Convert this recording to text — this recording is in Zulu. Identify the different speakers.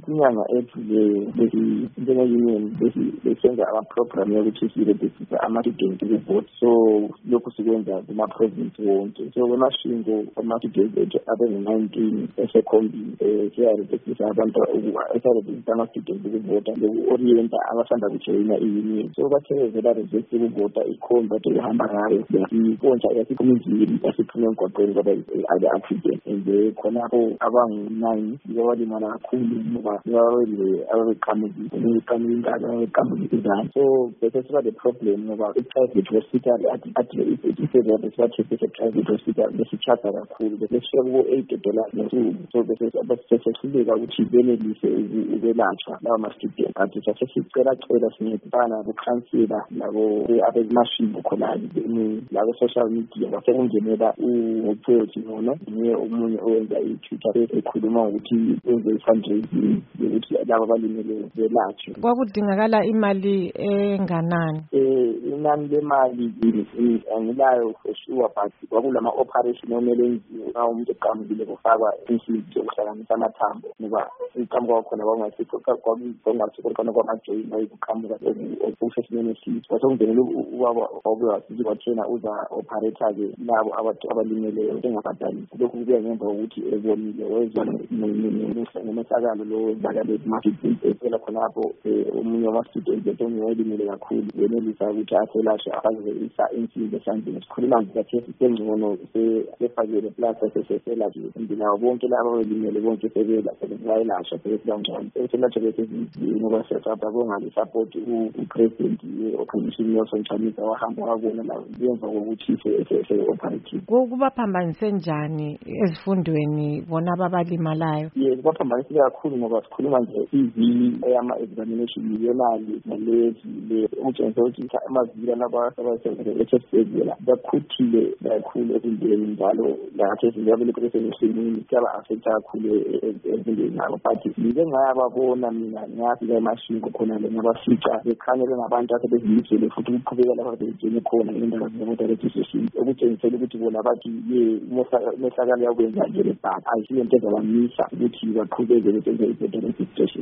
Speaker 1: inyanga edlule njenge-union besenza ama-program yokuthi sirebhekisa ama-student ku-vote. So lokhu sikwenza kuma-province wonke. So kwemashingo ama-student ethu abe-19 esekhombile siyarebhekisa abantu esarebhekisa ama-student ukuvota loku-orienta abasanda kujoyina i-union. So bathezela request ukuvota ikhomba ade ihamba ngayo yasipontsha yasiphumizile yasiphume emgwaqweni ngoba ade-accident and khonapho abangu-9 babalimala kakhulu ngoba ababeqamukile. So bese siba the problem ngoba i-private hospital private hospital besi-charge kakhulu bese sifika ku-$8 ngosuku. So bese sesehluleka ukuthi benelise ukwelatshwa lawo ma-student kanti sasesicela sincedisana nokhansela labo abemashingo khonali labo-social media basekungenela uPhethini ngono niye omunye owenza i-Twitter ekhuluma ukuthi wenze i-fundraising yokuthi labo abalimele belatshwe.
Speaker 2: Kwakudingakala imali enganani?
Speaker 1: Inani lemali angilayo for sure but kwakulama-operation omele enziwe na umuntu eqamukile kufakwa insimbi zokuhlanganisa amathambo ngoba iqamuka kwakhona kwakungasikho khona kwamajoyini ayikuqamuka okusesimeni esithi kwasekungenele ubaba wabuyasithi kwathena uza-operator-ke labo abalimeleyo engabhadali. Lokhu kubuya ngemva kokuthi ebonile wezwa nemesakalo lo wenzakale kuma-student esela khonapho omunye wama-student ongewalimele kakhulu wenelisa ukuthi aselashwe afake insimbi esandleni. Sikhuluma nje kathesi sengcono sefakele plus seselashwe nawo bonke labo abalimele bonke sebeyelashwa sebesibangcono seselashwa besezindlini ngoba siyabonga le-support u-president we-opposition Nelson Chamisa wahamba wabona lawo ngemva kokuthi se-operative.
Speaker 2: Kubaphambanise njani ezifundweni bona abalimalayo?
Speaker 1: Kubaphambanisile kakhulu ngoba sikhuluma nje ivili eyama-examination yemali nalezi ukutshengisa ukuthi amavili abasebenzela bakhuthile kakhulu ezindleni njalo lakhathesi ngiyabelekho besemehlweni kuyaba-affecta kakhulu ezindleni zabo but ngize ngayababona mina ngiyafika emashingo khona le ngabafica bekhanya bengabantu asebezimizele futhi ukuqhubeka lapha bejene khona ngendaba ze-moderate session okutshengisela ukuthi bona bathi imehlakalo yakwenza nje le but ayisiyo into ezabamisa ukuthi baqhubeke besenze i-moderate session.